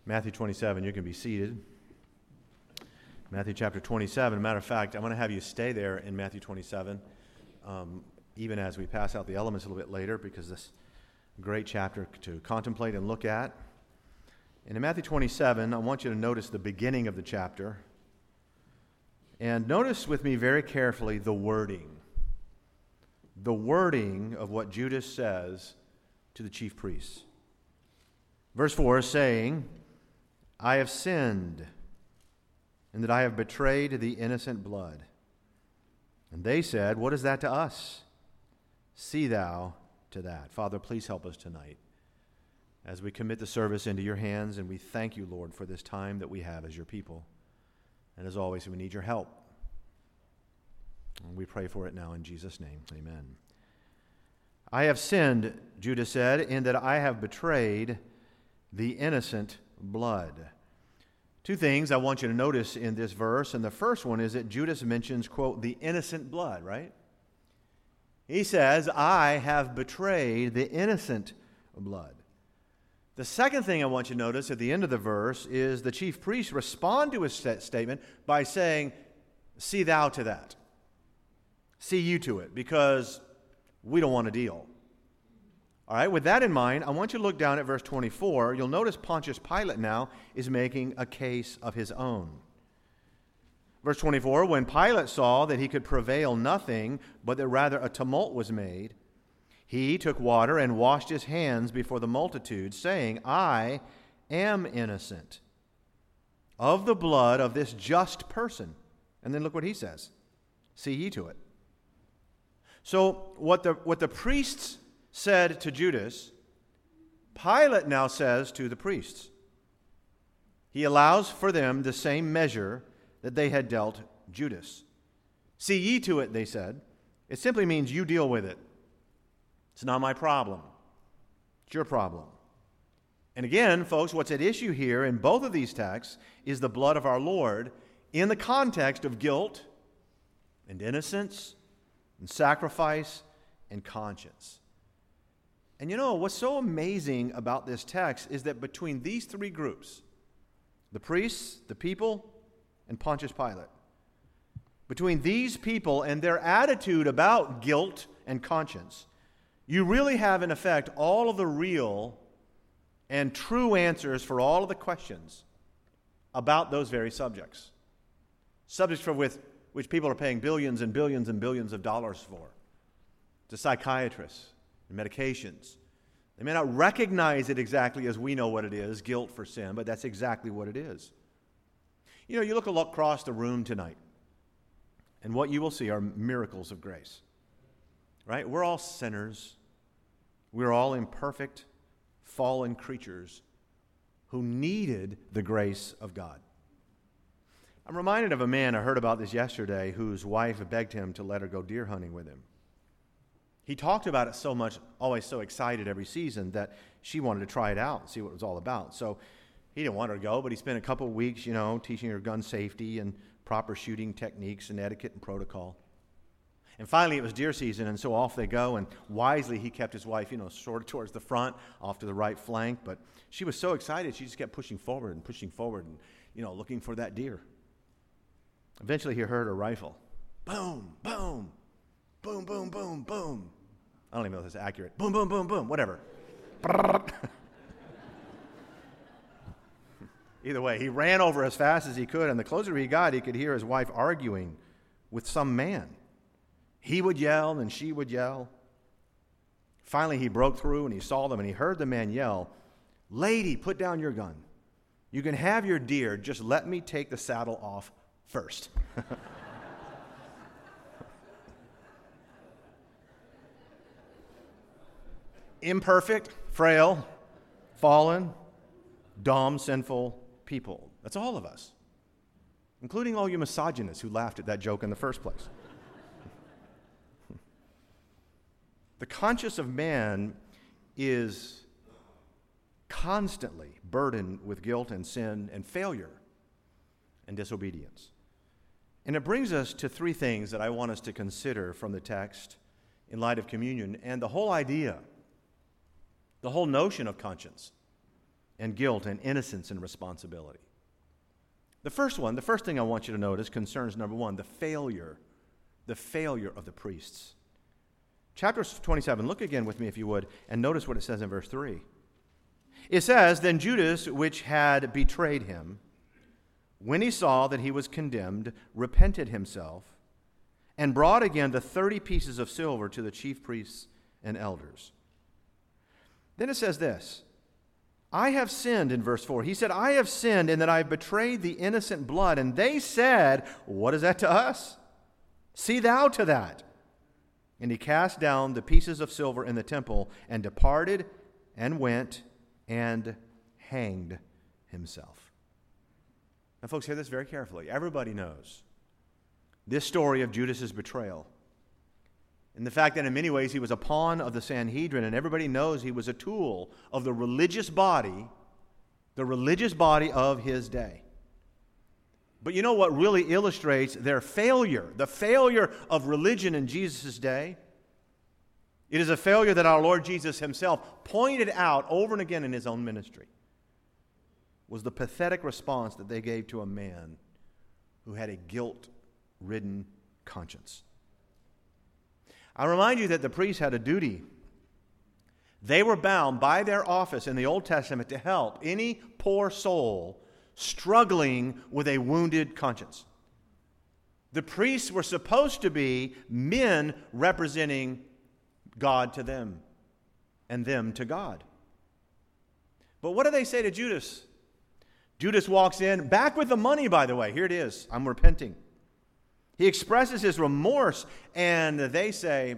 Matthew 27, you can be seated. Matthew chapter 27. Matter of fact, I'm going to have you stay there in Matthew 27, even as we pass out the elements a little bit later, because this is a great chapter to contemplate and look at. And in Matthew 27, I want you to notice the beginning of the chapter. And notice with me very carefully the wording. The wording of what Judas says to the chief priests. Verse 4 is saying, I have sinned, and that I have betrayed the innocent blood. And they said, what is that to us? See thou to that. Father, please help us tonight as we commit the service into your hands, and we thank you, Lord, for this time that we have as your people. And as always, we need your help. And we pray for it now in Jesus' name. Amen. I have sinned, Judas said, in that I have betrayed the innocent blood. Two things I want you to notice in this verse, and the first one is that Judas mentions, quote, the innocent blood, right? He says, I have betrayed the innocent blood. The second thing I want you to notice at the end of the verse is the chief priests respond to his statement by saying, see thou to that. See you to it, because we don't want a deal. All right, with that in mind, I want you to look down at verse 24. You'll notice Pontius Pilate now is making a case of his own. Verse 24, when Pilate saw that he could prevail nothing, but that rather a tumult was made, he took water and washed his hands before the multitude, saying, I am innocent of the blood of this just person. And then look what he says. See ye to it. So what the priests said to Judas, Pilate now says to the priests. He allows for them the same measure that they had dealt Judas. See ye to it, they said. It simply means you deal with it. It's not my problem. It's your problem. And again, folks, what's at issue here in both of these texts is the blood of our Lord in the context of guilt and innocence and sacrifice and conscience. And you know, what's so amazing about this text is that between these three groups, the priests, the people, and Pontius Pilate, between these people and their attitude about guilt and conscience, you really have in effect all of the real and true answers for all of the questions about those very subjects. Subjects for which people are paying billions and billions and billions of dollars for, to psychiatrists and medications. They may not recognize it exactly as we know what it is, guilt for sin, but that's exactly what it is. You know, you look across the room tonight, and what you will see are miracles of grace. Right? We're all sinners. We're all imperfect, fallen creatures who needed the grace of God. I'm reminded of a man, I heard about this yesterday, whose wife begged him to let her go deer hunting with him. He talked about it so much, always so excited every season, that she wanted to try it out and see what it was all about. So he didn't want her to go, but he spent a couple of weeks, teaching her gun safety and proper shooting techniques and etiquette and protocol. And finally, it was deer season, and so off they go, and wisely he kept his wife, sort of towards the front, off to the right flank, but she was so excited, she just kept pushing forward and, looking for that deer. Eventually, he heard a rifle. Boom, boom, boom, boom, boom, boom. I don't even know if that's accurate. Boom, boom, boom, boom, whatever. Either way, he ran over as fast as he could, and the closer he got, he could hear his wife arguing with some man. He would yell, and she would yell. Finally, he broke through, and he saw them, and he heard the man yell, Lady, put down your gun. You can have your deer, just let me take the saddle off first. Imperfect, frail, fallen, dumb, sinful people. That's all of us, including all you misogynists who laughed at that joke in the first place. The conscience of man is constantly burdened with guilt and sin and failure and disobedience. And it brings us to three things that I want us to consider from the text in light of communion and the whole idea, the whole notion of conscience and guilt and innocence and responsibility. The first thing I want you to notice concerns, number one, the failure of the priests. Chapter 27, look again with me if you would, and notice what it says in verse 3. It says, "Then Judas, which had betrayed him, when he saw that he was condemned, repented himself, and brought again the 30 pieces of silver to the chief priests and elders." Then it says this, "I have sinned," in verse 4. He said, "I have sinned in that I have betrayed the innocent blood." And they said, "What is that to us? See thou to that." And he cast down the pieces of silver in the temple and departed and went and hanged himself. Now, folks, hear this very carefully. Everybody knows this story of Judas's betrayal, and the fact that in many ways he was a pawn of the Sanhedrin, and everybody knows he was a tool of the religious body of his day. But you know what really illustrates their failure, the failure of religion in Jesus' day? It is a failure that our Lord Jesus himself pointed out over and again in his own ministry. Was the pathetic response that they gave to a man who had a guilt-ridden conscience. I remind you that the priests had a duty. They were bound by their office in the Old Testament to help any poor soul struggling with a wounded conscience. The priests were supposed to be men representing God to them and them to God. But what do they say to Judas? Judas walks in, back with the money, by the way. Here it is. I'm repenting. He expresses his remorse, and they say,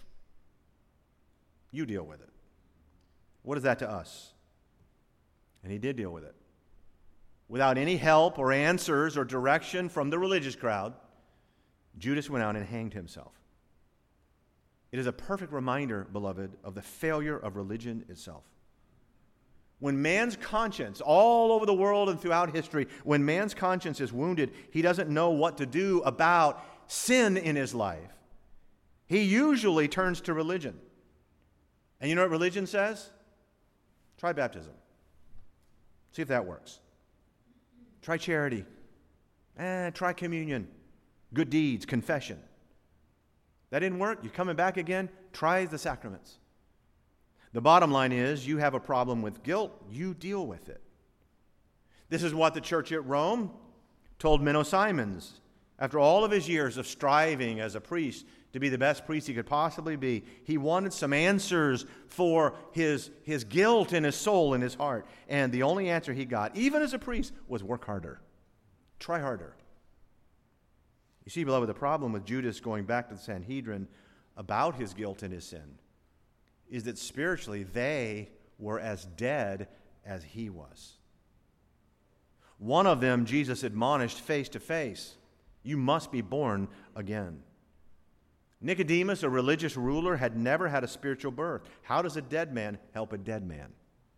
"You deal with it. What is that to us?" And he did deal with it. Without any help or answers or direction from the religious crowd, Judas went out and hanged himself. It is a perfect reminder, beloved, of the failure of religion itself. When man's conscience, all over the world and throughout history, when man's conscience is wounded, he doesn't know what to do about sin in his life. He usually turns to religion. And you know what religion says? Try baptism. See if that works. Try charity. Try communion. Good deeds, confession. That didn't work? You're coming back again? Try the sacraments. The bottom line is, you have a problem with guilt, you deal with it. This is what the church at Rome told Menno Simons. After all of his years of striving as a priest to be the best priest he could possibly be, he wanted some answers for his guilt in his soul and his heart. And the only answer he got, even as a priest, was work harder. Try harder. You see, beloved, the problem with Judas going back to the Sanhedrin about his guilt and his sin is that spiritually they were as dead as he was. One of them Jesus admonished face to face, "You must be born again." Nicodemus, a religious ruler, had never had a spiritual birth. How does a dead man help a dead man?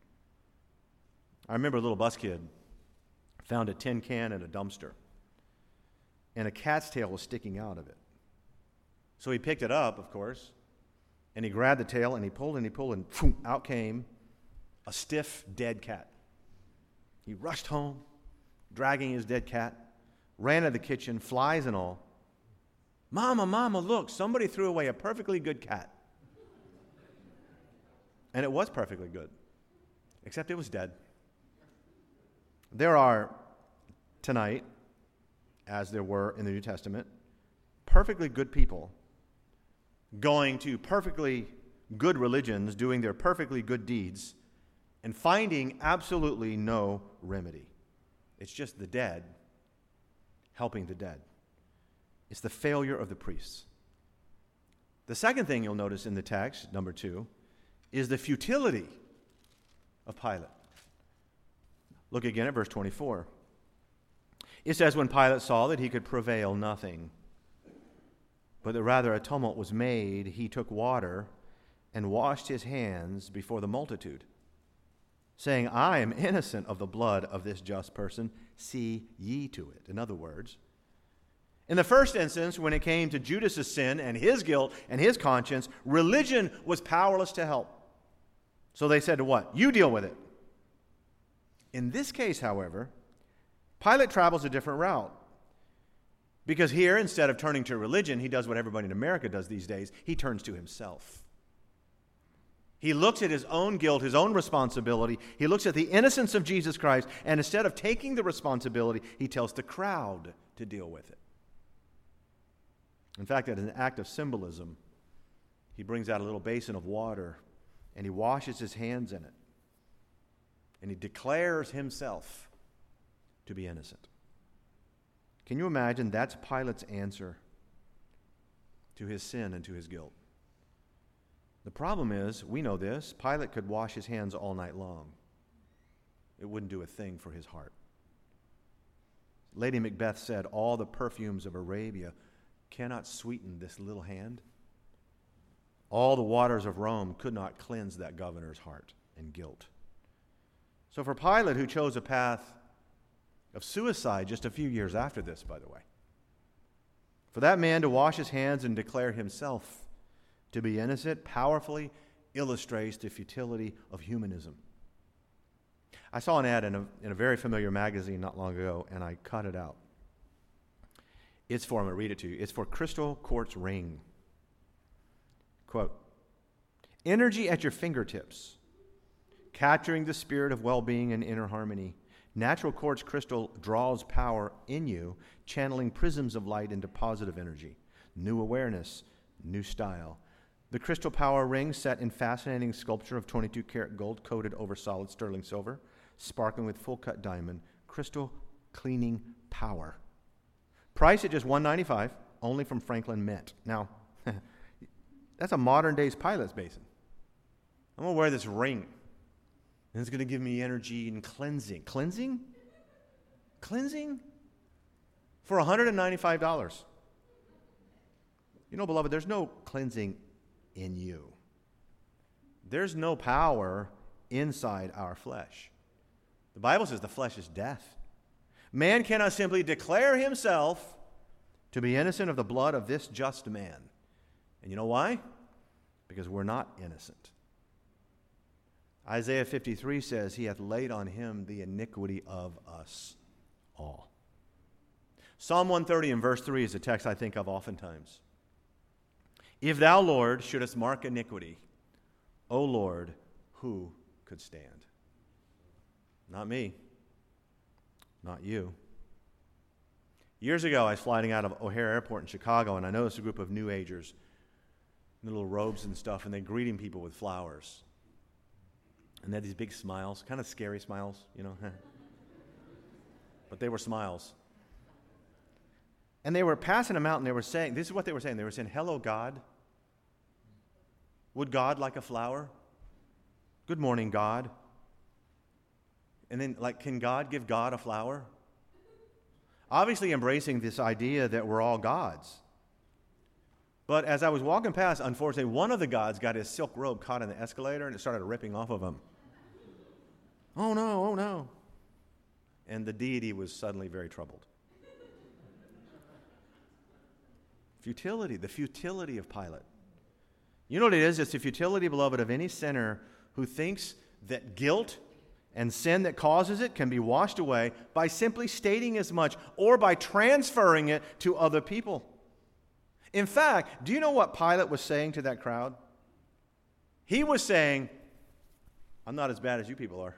I remember a little bus kid found a tin can in a dumpster, and a cat's tail was sticking out of it. So he picked it up, of course, and he grabbed the tail, and he pulled, and boom, out came a stiff, dead cat. He rushed home, dragging his dead cat, ran to the kitchen, flies and all. Mama, look, somebody threw away a perfectly good cat. And it was perfectly good, except it was dead. There are tonight, as there were in the New Testament, perfectly good people going to perfectly good religions, doing their perfectly good deeds, and finding absolutely no remedy. It's just the dead helping the dead. It's the failure of the priests. The second thing you'll notice in the text, number 2, is the futility of Pilate. Look again at verse 24. It says, "When Pilate saw that he could prevail nothing, but that rather a tumult was made, he took water and washed his hands before the multitude, saying, I am innocent of the blood of this just person. See ye to it." In other words, in the first instance, when it came to Judas' sin and his guilt and his conscience, religion was powerless to help. So they said to what? You deal with it. In this case, however, Pilate travels a different route. Because here, instead of turning to religion, he does what everybody in America does these days. He turns to himself. He looks at his own guilt, his own responsibility. He looks at the innocence of Jesus Christ, and instead of taking the responsibility, he tells the crowd to deal with it. In fact, as an act of symbolism, he brings out a little basin of water, and he washes his hands in it. And he declares himself to be innocent. Can you imagine that's Pilate's answer to his sin and to his guilt? The problem is, we know this, Pilate could wash his hands all night long. It wouldn't do a thing for his heart. Lady Macbeth said, all the perfumes of Arabia cannot sweeten this little hand. All the waters of Rome could not cleanse that governor's heart and guilt. So for Pilate, who chose a path of suicide just a few years after this, by the way, for that man to wash his hands and declare himself to be innocent powerfully illustrates the futility of humanism. I saw an ad in a very familiar magazine not long ago, and I cut it out. I'm going to read it to you. It's for Crystal Quartz Ring. Quote, energy at your fingertips, capturing the spirit of well-being and inner harmony. Natural quartz crystal draws power in you, channeling prisms of light into positive energy, new awareness, new style. The crystal power ring set in fascinating sculpture of 22-karat gold coated over solid sterling silver, sparkling with full-cut diamond, crystal cleaning power. Price at just $195, only from Franklin Mint. Now, that's a modern-day's Pilate's basin. I'm going to wear this ring, and it's going to give me energy and cleansing. Cleansing? Cleansing? For $195. You know, beloved, there's no cleansing in you. There's no power inside our flesh. The Bible says the flesh is death. Man cannot simply declare himself to be innocent of the blood of this just man. And you know why? Because we're not innocent. Isaiah 53 says, he hath laid on him the iniquity of us all. Psalm 130 and verse 3 is a text I think of oftentimes. If thou, Lord, shouldest mark iniquity, O Lord, who could stand? Not me. Not you. Years ago, I was flying out of O'Hare Airport in Chicago, and I noticed a group of New Agers in little robes and stuff, and they're greeting people with flowers. And they had these big smiles, kind of scary smiles, you know. But they were smiles. And they were passing them out, and they were saying, this is what they were saying. They were saying, hello, God. Would God like a flower? Good morning, God. And then, can God give God a flower? Obviously embracing this idea that we're all gods. But as I was walking past, unfortunately, one of the gods got his silk robe caught in the escalator, and it started ripping off of him. Oh, no, oh, no. And the deity was suddenly very troubled. Futility, the futility of Pilate. You know what it is? It's the futility, beloved, of any sinner who thinks that guilt and sin that causes it can be washed away by simply stating as much or by transferring it to other people. In fact, do you know what Pilate was saying to that crowd? He was saying, I'm not as bad as you people are.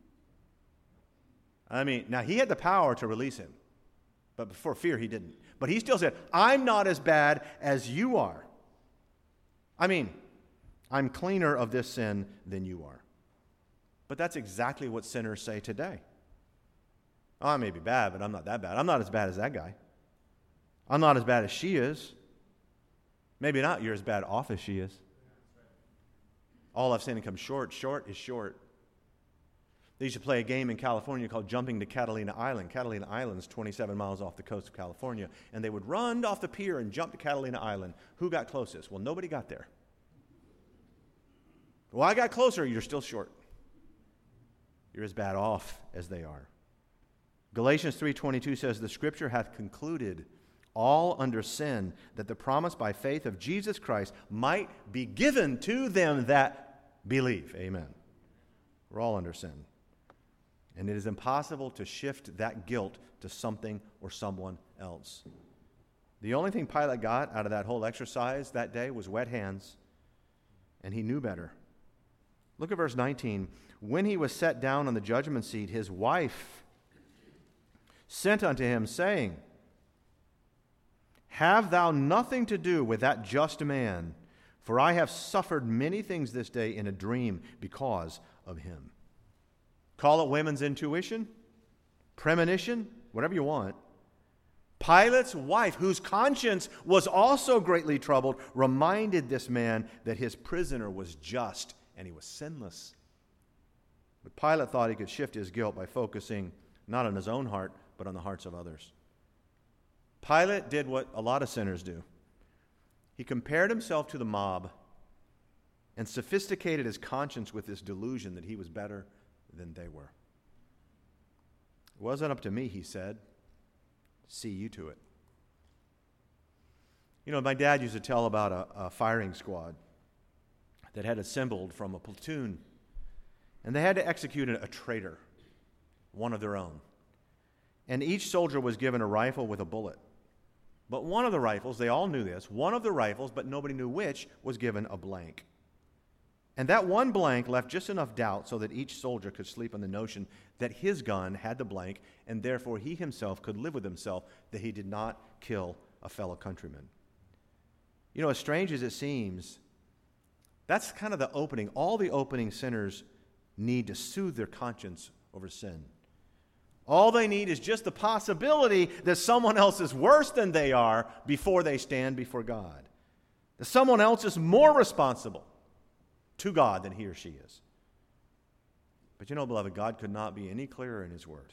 I mean, now he had the power to release him, but for fear he didn't. But he still said, I'm not as bad as you are. I mean, I'm cleaner of this sin than you are. But that's exactly what sinners say today. Oh, I may be bad, but I'm not that bad. I'm not as bad as that guy. I'm not as bad as she is. Maybe not, you're as bad off as she is. All I've sinned and come short. Short is short. They used to play a game in California called Jumping to Catalina Island. Catalina Island is 27 miles off the coast of California. And they would run off the pier and jump to Catalina Island. Who got closest? Well, nobody got there. Well, I got closer. You're still short. You're as bad off as they are. Galatians 3:22 says, the Scripture hath concluded all under sin, that the promise by faith of Jesus Christ might be given to them that believe. Amen. We're all under sin. And it is impossible to shift that guilt to something or someone else. The only thing Pilate got out of that whole exercise that day was wet hands, and he knew better. Look at verse 19. When he was set down on the judgment seat, his wife sent unto him, saying, Have thou nothing to do with that just man, for I have suffered many things this day in a dream because of him. Call it women's intuition, premonition, whatever you want. Pilate's wife, whose conscience was also greatly troubled, reminded this man that his prisoner was just and he was sinless. But Pilate thought he could shift his guilt by focusing not on his own heart, but on the hearts of others. Pilate did what a lot of sinners do. He compared himself to the mob and sophisticated his conscience with this delusion that he was better than they were. It wasn't up to me, he said. See you to it. You know, my dad used to tell about a firing squad that had assembled from a platoon, and they had to execute a traitor, one of their own. And each soldier was given a rifle with a bullet. But one of the rifles, they all knew this, one of the rifles, but nobody knew which, was given a blank. And that one blank left just enough doubt so that each soldier could sleep on the notion that his gun had the blank, and therefore he himself could live with himself that he did not kill a fellow countryman. You know, as strange as it seems, that's kind of the opening. All the opening sinners need to soothe their conscience over sin. All they need is just the possibility that someone else is worse than they are before they stand before God. That someone else is more responsible to God than he or she is. But you know, beloved, God could not be any clearer in his word.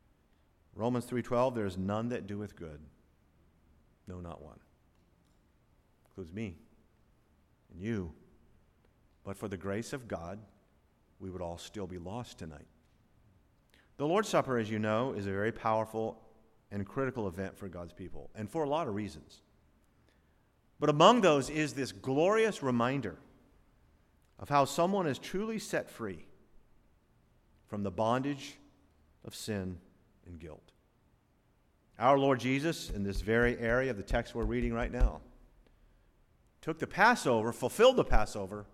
Romans 3:12, there is none that doeth good. No, not one. Includes me and you. But for the grace of God, we would all still be lost tonight. The Lord's Supper, as you know, is a very powerful and critical event for God's people, and for a lot of reasons. But among those is this glorious reminder of how someone is truly set free from the bondage of sin and guilt. Our Lord Jesus, in this very area of the text we're reading right now, took the Passover, fulfilled the Passover,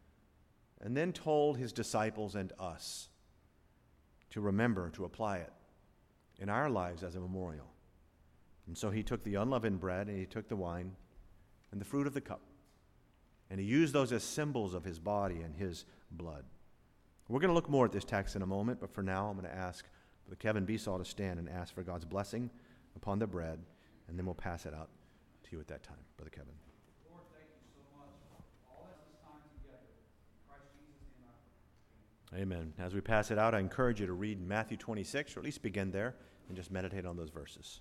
and then told his disciples and us to remember to apply it in our lives as a memorial. And so he took the unleavened bread, and he took the wine and the fruit of the cup, and he used those as symbols of his body and his blood. We're going to look more at this text in a moment, but for now I'm going to ask Brother Kevin Besaw to stand and ask for God's blessing upon the bread, and then we'll pass it out to you at that time. Brother Kevin. Lord, thank you so much for all this time together. In Christ Jesus' name I pray. Amen. As we pass it out, I encourage you to read Matthew 26, or at least begin there, and just meditate on those verses.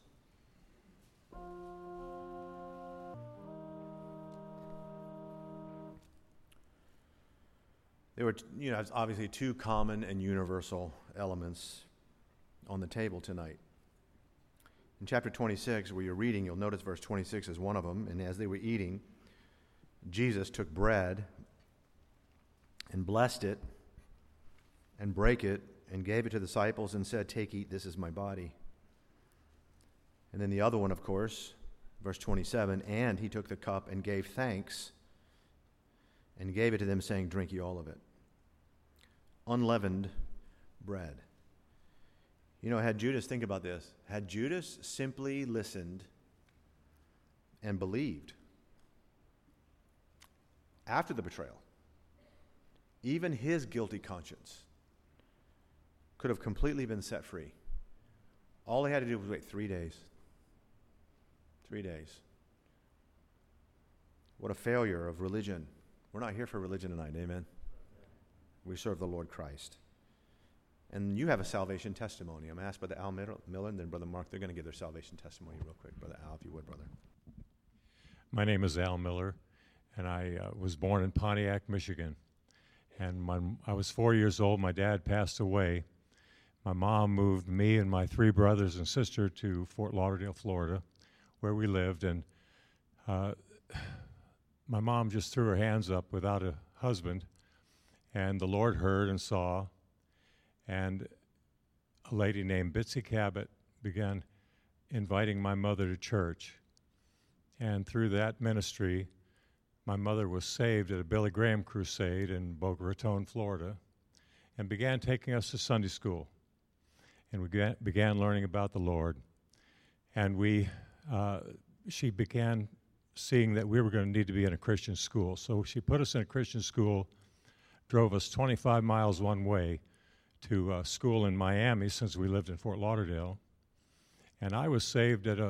There were, obviously two common and universal elements on the table tonight. In chapter 26, where you're reading, you'll notice verse 26 is one of them. And as they were eating, Jesus took bread and blessed it and brake it and gave it to the disciples and said, "Take, eat, this is my body." And then the other one, of course, verse 27, and he took the cup and gave thanks and gave it to them, saying, "Drink ye all of it." Unleavened bread. Had Judas, think about this, had Judas simply listened and believed after the betrayal, even his guilty conscience could have completely been set free. All he had to do was wait 3 days. 3 days. What a failure of religion. We're not here for religion tonight, amen? We serve the Lord Christ. And you have a salvation testimony. I'm asked Brother Al Miller and then Brother Mark. They're going to give their salvation testimony real quick. Brother Al, if you would, brother. My name is Al Miller, and I was born in Pontiac, Michigan. And when I was 4 years old, my dad passed away. My mom moved me and my 3 brothers and sister to Fort Lauderdale, Florida, where we lived. And my mom just threw her hands up without a husband. And the Lord heard and saw. And a lady named Bitsy Cabot began inviting my mother to church. And through that ministry, my mother was saved at a Billy Graham crusade in Boca Raton, Florida, and began taking us to Sunday school. And we began learning about the Lord. And she began seeing that we were going to need to be in a Christian school. So she put us in a Christian school, drove us 25 miles one way to school in Miami, since we lived in Fort Lauderdale. And I was saved at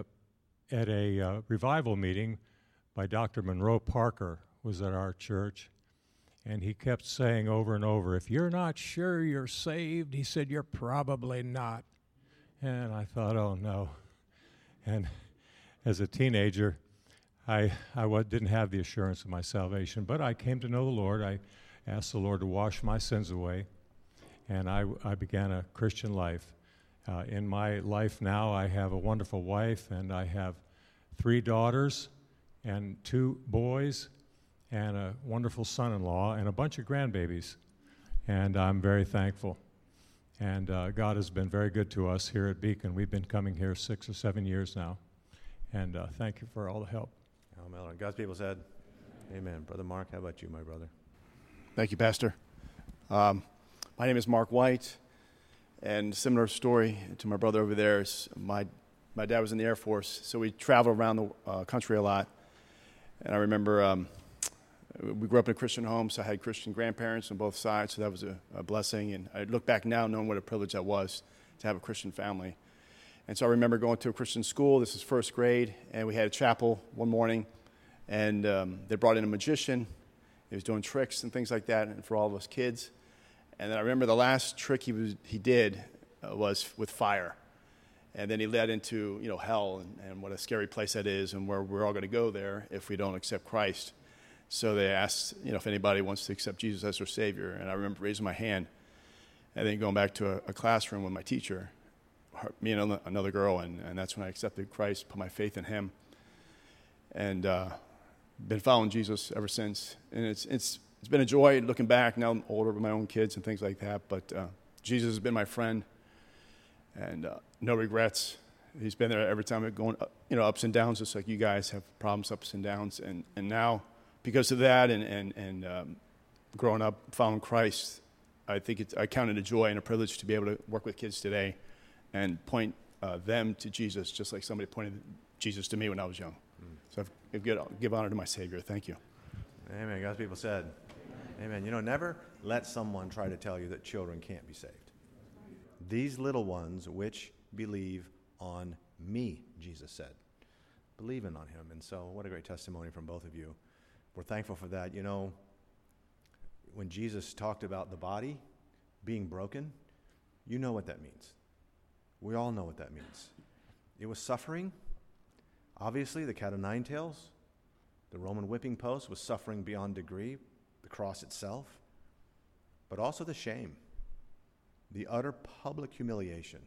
a revival meeting by Dr. Monroe Parker, was at our church. And he kept saying over and over, if you're not sure you're saved, he said, you're probably not. And I thought, oh no. And as a teenager, I didn't have the assurance of my salvation, but I came to know the Lord. I asked the Lord to wash my sins away, and I began a Christian life. In my life now, I have a wonderful wife, and I have 3 daughters and 2 boys and a wonderful son-in-law and a bunch of grandbabies, and I'm very thankful. And God has been very good to us here at Beacon. We've been coming here 6 or 7 years now, and thank you for all the help. Amen. God's people said, amen. Brother Mark, how about you, my brother? Thank you, Pastor. My name is Mark White, and similar story to my brother over there. My dad was in the Air Force, so we traveled around the country a lot. And I remember we grew up in a Christian home, so I had Christian grandparents on both sides, so that was a blessing. And I look back now knowing what a privilege that was to have a Christian family. And so I remember going to a Christian school. This is first grade, and we had a chapel one morning, and they brought in a magician. He was doing tricks and things like that, and for all of us kids. And then I remember the last trick he did was with fire. And then he led into hell and what a scary place that is, and where we're all going to go there if we don't accept Christ. So they asked if anybody wants to accept Jesus as their Savior. And I remember raising my hand and then going back to a classroom with my teacher, me and another girl, and that's when I accepted Christ, put my faith in him, and been following Jesus ever since. And it's been a joy looking back. Now I'm older with my own kids and things like that, but Jesus has been my friend, and no regrets. He's been there every time, going ups and downs, just like you guys have problems, ups and downs, and now because of that and growing up following Christ, I think I count it a joy and a privilege to be able to work with kids today and point them to Jesus, just like somebody pointed Jesus to me when I was young. So I give honor to my Savior. Thank you. Amen. God's people said, amen. Never let someone try to tell you that children can't be saved. These little ones which believe on me, Jesus said. Believing on him. And so what a great testimony from both of you. We're thankful for that. When Jesus talked about the body being broken, you know what that means. We all know what that means. It was suffering. Obviously, the cat of nine tails, the Roman whipping post was suffering beyond degree, the cross itself, but also the shame, the utter public humiliation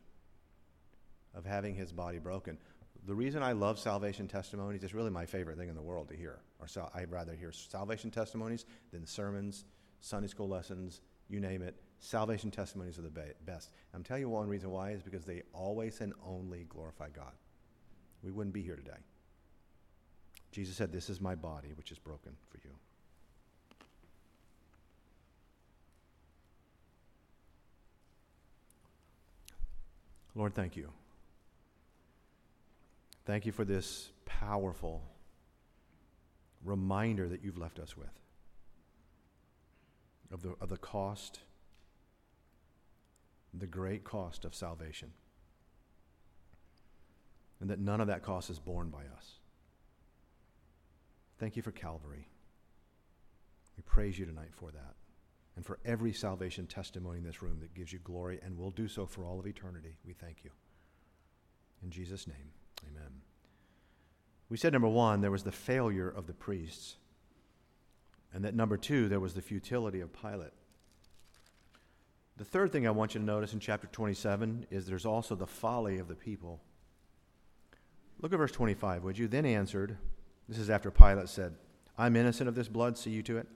of having his body broken. The reason I love salvation testimonies is really my favorite thing in the world to hear. I'd rather hear salvation testimonies than sermons, Sunday school lessons, you name it. Salvation testimonies are the best. I'm telling you one reason why is because they always and only glorify God. We wouldn't be here today. Jesus said, this is my body, which is broken for you. Lord, thank you. Thank you for this powerful reminder that you've left us with of the cost, the great cost of salvation, and that none of that cost is borne by us. Thank you for Calvary. We praise you tonight for that, and for every salvation testimony in this room that gives you glory and will do so for all of eternity. We thank you. In Jesus' name, amen. We said, number one, there was the failure of the priests, and that number two, there was the futility of Pilate. The third thing I want you to notice in chapter 27 is there's also the folly of the people. Look at verse 25, would you? Then answered, this is after Pilate said, I'm innocent of this blood, see you to it.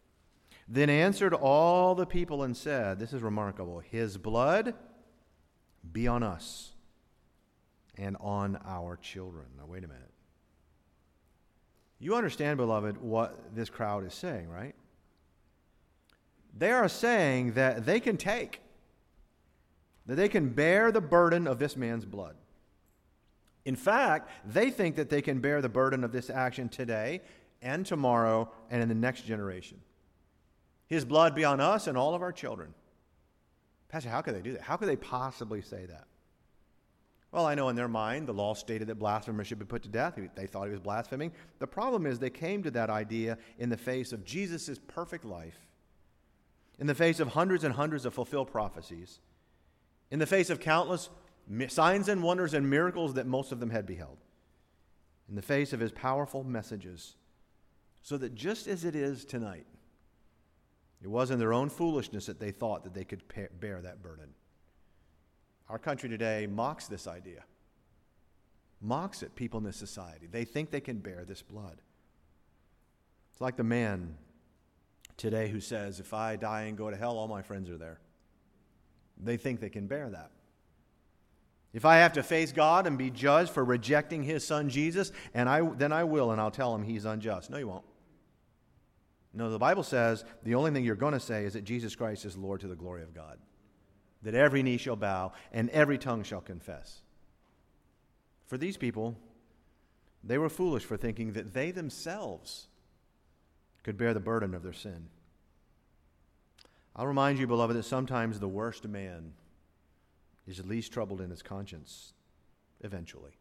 Then answered all the people and said, this is remarkable, his blood be on us and on our children. Now, wait a minute. You understand, beloved, what this crowd is saying, right? They are saying that they can take, that they can bear the burden of this man's blood. In fact, they think that they can bear the burden of this action today and tomorrow and in the next generation. His blood be on us and all of our children. Pastor, how could they do that? How could they possibly say that? Well, I know in their mind the law stated that blasphemers should be put to death. They thought he was blaspheming. The problem is they came to that idea in the face of Jesus' perfect life, in the face of hundreds and hundreds of fulfilled prophecies, in the face of countless signs and wonders and miracles that most of them had beheld, in the face of his powerful messages, so that just as it is tonight, it was in their own foolishness that they thought that they could bear that burden. Our country today mocks this idea, mocks it, people in this society. They think they can bear this blood. It's like the man today who says, if I die and go to hell, all my friends are there. They think they can bear that. If I have to face God and be judged for rejecting his son Jesus, then I will, and I'll tell him he's unjust. No, you won't. No, the Bible says the only thing you're going to say is that Jesus Christ is Lord to the glory of God, that every knee shall bow and every tongue shall confess. For these people, they were foolish for thinking that they themselves could bear the burden of their sin. I'll remind you, beloved, that sometimes the worst man is at least troubled in his conscience, eventually.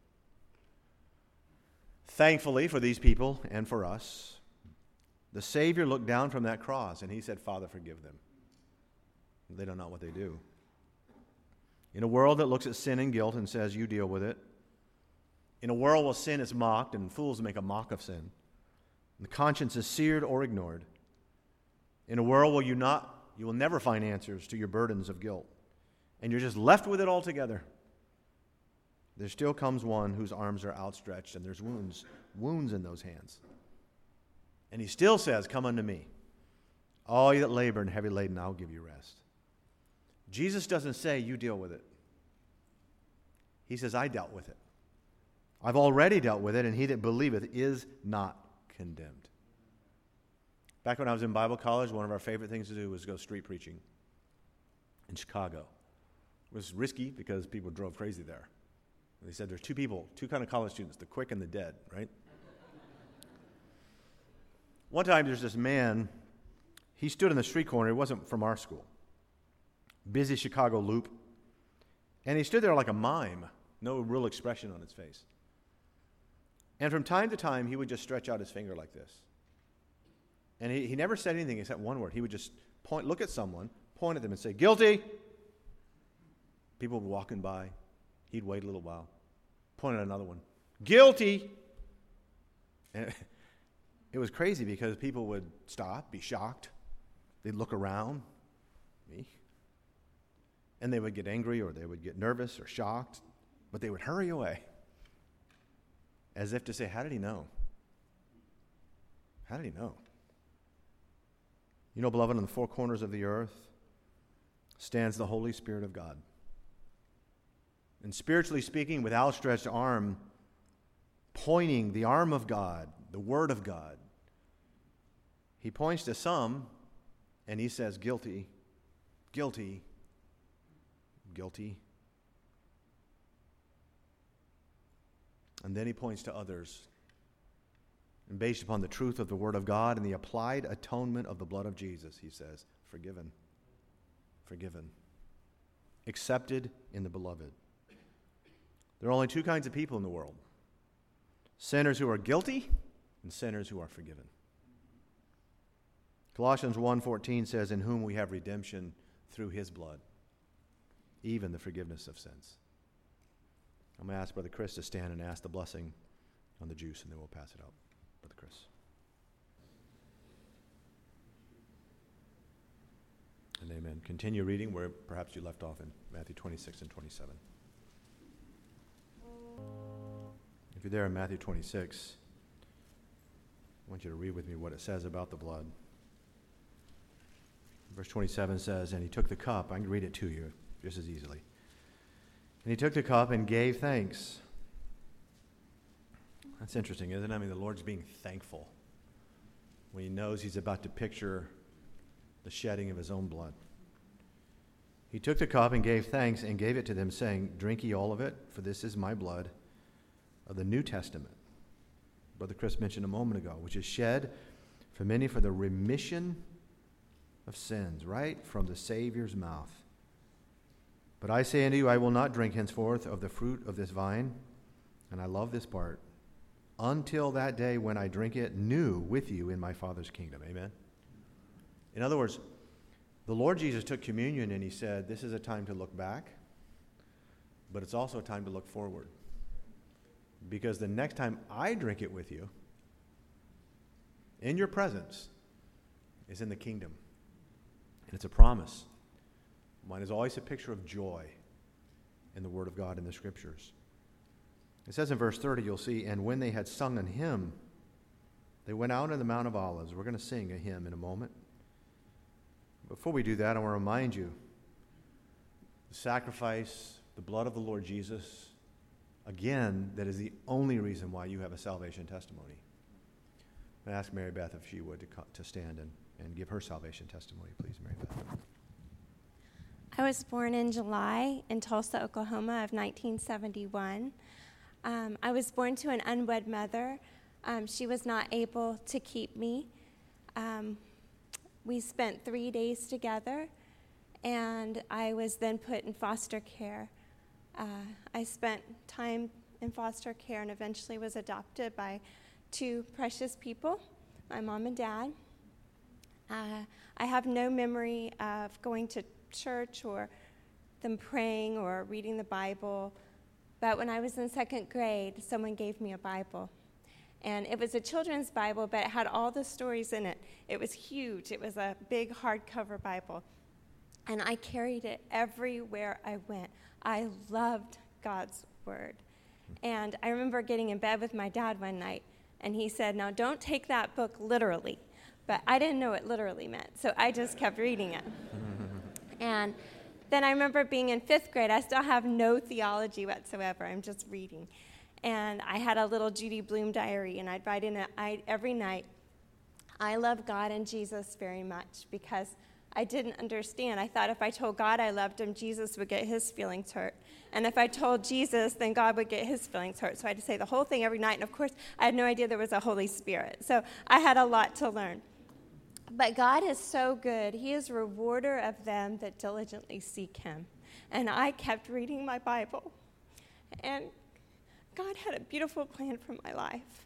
Thankfully for these people and for us, the Savior looked down from that cross and he said, Father, forgive them. They don't know what they do. In a world that looks at sin and guilt and says, you deal with it. In a world where sin is mocked and fools make a mock of sin. And the conscience is seared or ignored. In a world where you will never find answers to your burdens of guilt. And you're just left with it altogether. There still comes one whose arms are outstretched and there's wounds in those hands. And he still says, come unto me, all you that labor and heavy laden, I'll give you rest. Jesus doesn't say, you deal with it. He says, I dealt with it. I've already dealt with it, and he that believeth is not condemned. Back when I was in Bible college, one of our favorite things to do was go street preaching in Chicago. It was risky because people drove crazy there. They said there's two kind of college students, the quick and the dead, right? One time there's this man, he stood in the street corner, he wasn't from our school, busy Chicago loop, and he stood there like a mime, no real expression on his face. And from time to time, he would just stretch out his finger like this. And he never said anything except one word. He would just look at someone, point at them and say, guilty. People were walking by. He'd wait a little while, point at another one, guilty. And it was crazy because people would stop, be shocked. They'd look around, me, and they would get angry or they would get nervous or shocked, but they would hurry away as if to say, how did he know? How did he know? You know, beloved, on the four corners of the earth stands the Holy Spirit of God. And spiritually speaking, with outstretched arm, pointing the arm of God, the Word of God, he points to some and he says, guilty, guilty, guilty. And then he points to others. And based upon the truth of the Word of God and the applied atonement of the blood of Jesus, he says, forgiven, forgiven, accepted in the beloved. There are only two kinds of people in the world: sinners who are guilty and sinners who are forgiven. Colossians 1:14 says, in whom we have redemption through his blood, even the forgiveness of sins. I'm going to ask Brother Chris to stand and ask the blessing on the juice, and then we'll pass it out. Brother Chris. And amen. Continue reading where perhaps you left off in Matthew 26 and 27. If you're there in Matthew 26, I want you to read with me what it says about the blood. Verse 27 says, and he took the cup. I can read it to you just as easily. And he took the cup and gave thanks. That's interesting, isn't it? I mean, the Lord's being thankful when he knows he's about to picture the shedding of his own blood. He took the cup and gave thanks and gave it to them, saying, "Drink ye all of it, for this is my blood of the New Testament," Brother Chris mentioned a moment ago, which is shed for many for the remission of sins, right from the Savior's mouth. "But I say unto you, I will not drink henceforth of the fruit of this vine," and I love this part, "until that day when I drink it new with you in my Father's kingdom." Amen? In other words, the Lord Jesus took communion and he said, this is a time to look back, but it's also a time to look forward. Because the next time I drink it with you, in your presence, is in the kingdom. And it's a promise. Mine is always a picture of joy in the Word of God in the Scriptures. It says in verse 30, you'll see, "And when they had sung an hymn, they went out on the Mount of Olives." We're going to sing a hymn in a moment. Before we do that, I want to remind you, the sacrifice, the blood of the Lord Jesus, again, that is the only reason why you have a salvation testimony. I ask Mary Beth if she would to stand and give her salvation testimony, please, Mary Beth. I was born in July in Tulsa, Oklahoma of 1971. I was born to an unwed mother. She was not able to keep me. We spent 3 days together, and I was then put in foster care. I spent time in foster care and eventually was adopted by two precious people, my mom and dad. I have no memory of going to church or them praying or reading the Bible, but when I was in second grade, someone gave me a Bible. And it was a children's Bible, but it had all the stories in it. It was huge. It was a big hardcover Bible. And I carried it everywhere I went. I loved God's Word. And I remember getting in bed with my dad one night, and he said, "Now don't take that book literally." But I didn't know what literally meant, so I just kept reading it. And then I remember being in fifth grade. I still have no theology whatsoever. I'm just reading. And I had a little Judy Blume diary, and I'd write in it every night, "I love God and Jesus very much," because I didn't understand. I thought if I told God I loved him, Jesus would get his feelings hurt. And if I told Jesus, then God would get his feelings hurt. So I had to say the whole thing every night. And of course, I had no idea there was a Holy Spirit. So I had a lot to learn. But God is so good. He is a rewarder of them that diligently seek him. And I kept reading my Bible. And God had a beautiful plan for my life.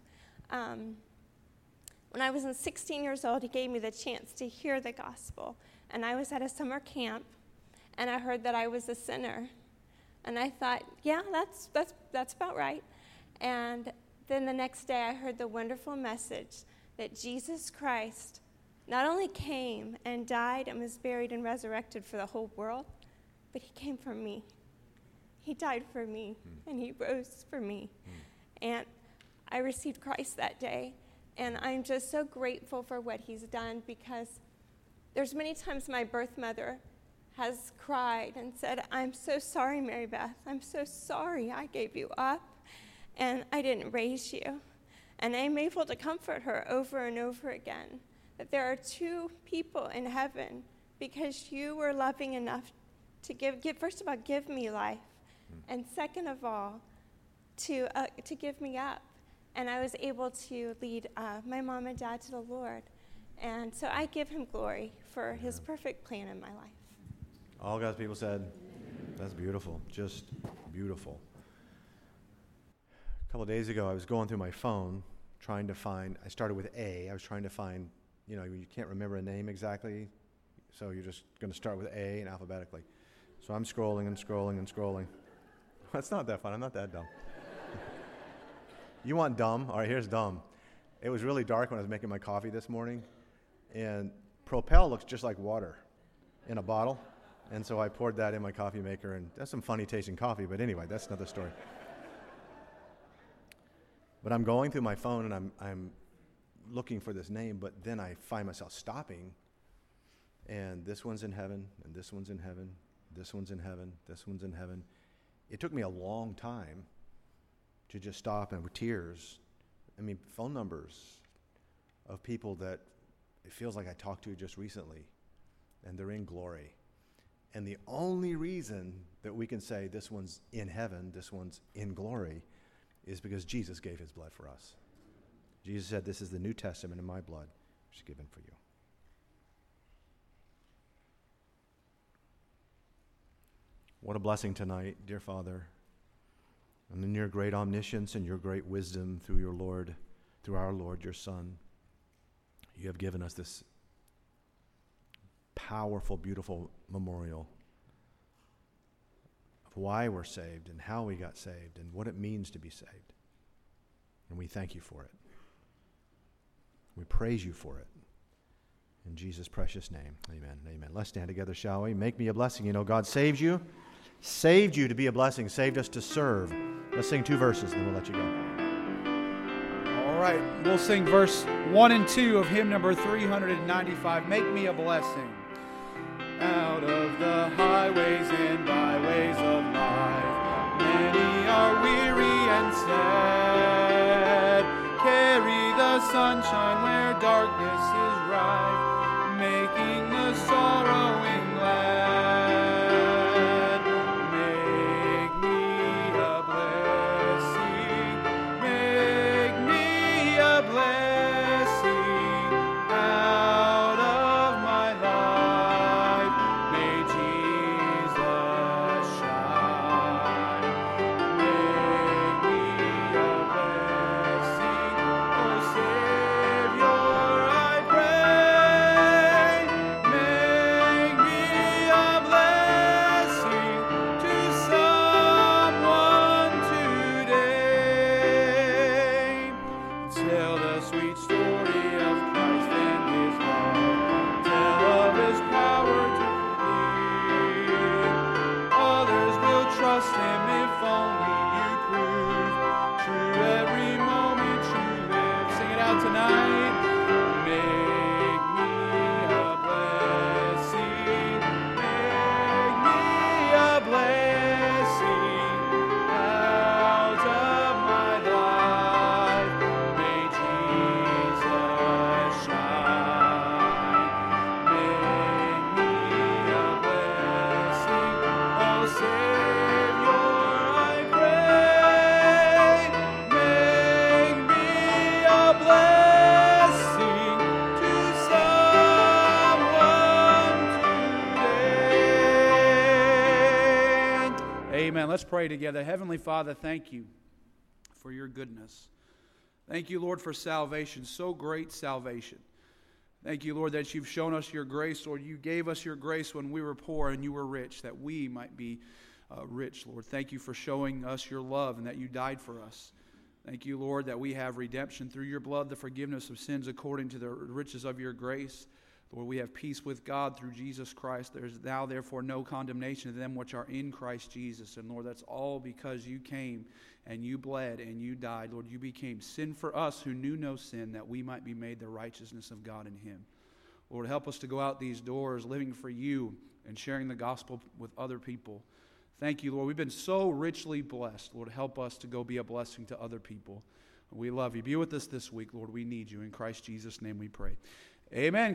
When I was 16 years old, he gave me the chance to hear the gospel. And I was at a summer camp, and I heard that I was a sinner. And I thought, yeah, that's about right. And then the next day, I heard the wonderful message that Jesus Christ not only came and died and was buried and resurrected for the whole world, but he came for me. He died for me, and he rose for me. And I received Christ that day. And I'm just so grateful for what he's done, because there's many times my birth mother has cried and said, "I'm so sorry, Mary Beth. I'm so sorry I gave you up and I didn't raise you." And I'm able to comfort her over and over again that there are two people in heaven because you were loving enough to give first of all, give me life, and second of all, to give me up. And I was able to lead my mom and dad to the Lord. And so I give him glory for his perfect plan in my life. All God's people said, that's beautiful, just beautiful. A couple of days ago, I was going through my phone trying to find, I started with A. I was trying to find, you can't remember a name exactly, so you're just going to start with A and alphabetically. So I'm scrolling and scrolling and scrolling. That's not that fun. I'm not that dumb. You want dumb? All right, here's dumb. It was really dark when I was making my coffee this morning, and Propel looks just like water in a bottle, and so I poured that in my coffee maker, and that's some funny tasting coffee, but anyway, that's another story. But I'm going through my phone, and I'm looking for this name, but then I find myself stopping, and this one's in heaven, and this one's in heaven, this one's in heaven, this one's in heaven. it took me a long time to just stop and with tears. Phone numbers of people that it feels like I talked to just recently, and they're in glory. And the only reason that we can say this one's in heaven, this one's in glory, is because Jesus gave his blood for us. Jesus said, this is the New Testament in my blood, which is given for you. What a blessing tonight, dear Father. And in your great omniscience and your great wisdom through your Lord, through our Lord, your Son, you have given us this powerful, beautiful memorial of why we're saved and how we got saved and what it means to be saved. And we thank you for it. We praise you for it. In Jesus' precious name, amen. Amen. Let's stand together, shall we? Make me a blessing. God saved you to be a blessing, saved us to serve. Let's sing 2 verses, and then we'll let you go. All right, we'll sing verse 1 and 2 of hymn number 395, Make Me a Blessing. Out of the highways and byways of life, many are weary and sad. Carry the sunshine where darkness is rife, making the sorrowing glad. Make me a blessing, make me a blessing out of my life. May Jesus shine. Make me a blessing, oh Savior, I pray. Make me a blessing to someone today. Tell the sweet story of Christ and his love. Tell of his power to forgive. Others will trust him if only you prove true every moment you live. Sing it out tonight. Make me a blessing. Make me a blessing out of my life. May Jesus shine. Make me a blessing, oh Savior, I pray. Make me a blessing to someone today. Amen. Let's pray together. Heavenly Father, thank you for your goodness. Thank you, Lord, for salvation, so great salvation. Thank you, Lord, that you've shown us your grace, Lord. You gave us your grace when we were poor and you were rich, that we might be rich, Lord. Thank you for showing us your love and that you died for us. Thank you, Lord, that we have redemption through your blood, the forgiveness of sins according to the riches of your grace. Lord, we have peace with God through Jesus Christ. There is now, therefore, no condemnation to them which are in Christ Jesus. And, Lord, that's all because you came and you bled and you died. Lord, you became sin for us who knew no sin, that we might be made the righteousness of God in him. Lord, help us to go out these doors living for you and sharing the gospel with other people. Thank you, Lord. We've been so richly blessed. Lord, help us to go be a blessing to other people. We love you. Be with us this week, Lord. We need you. In Christ Jesus' name we pray. Amen.